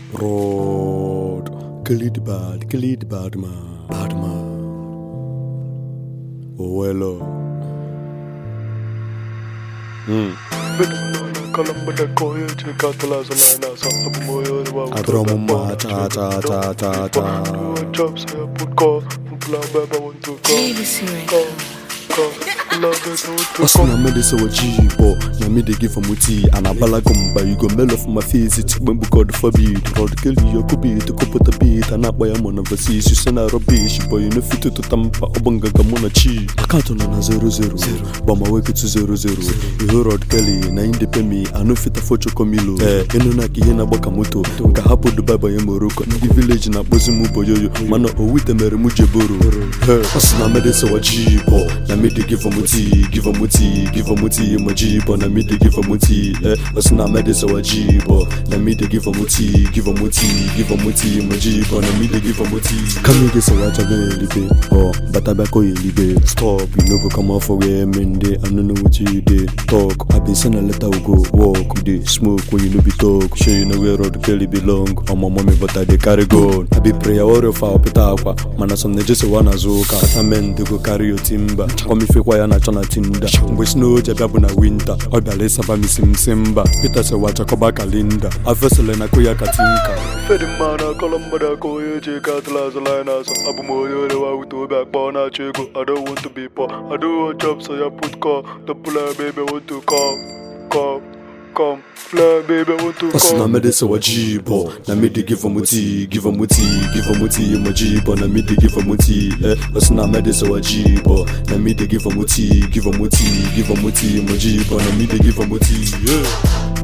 Rod, kill it bad man. Oh well, Adromuma Osina mede so wajibo na me dey give muti anabala gumba you go melo for my face it when God forbid God kill you could be to put a beat and boy am on overseas you send a rubbish boy you no fit to tampa obanga gamona chi account na 000 but my work to 00 you Rod Kelly na inde pay me I no fit afford chokomilo eno na kiye na boka moto nka hapo Dubai boy Morocco ndi village na bozumu boyoyo mana owite mere mujeboro Osina mede so wajibo na me dey give muti majibo na me dey give muti Osina mede so wajibo na me dey give muti majibo na me dey give muti come dey so wacha be libe batabako libe stop you no go come off for where men dey I no know what you dey talk I been send a letter we go walk we dey smoke when you no be talk sure you know where Rod Kelly belong my mommy but I dey carry gun I be prayer warrior for opita akwa mana some ne just wanna zoka amen dey go carry your timber come if ya na chona tinda ngwe snow je bia na winter obia saba misimba Peter se wacha koba kalinda afesele na kuya katinka fedi mana kolomba ko yeje katla zalina so abu moyo le wa uto bia pa na chego I don't want to be poor I don't want job so you put call the puller baby want to come fly baby want to come Osina mede so wajibo na me dey give muti majibo na me dey give muti Osina mede so wajibo na me dey give muti majibo na me dey give muti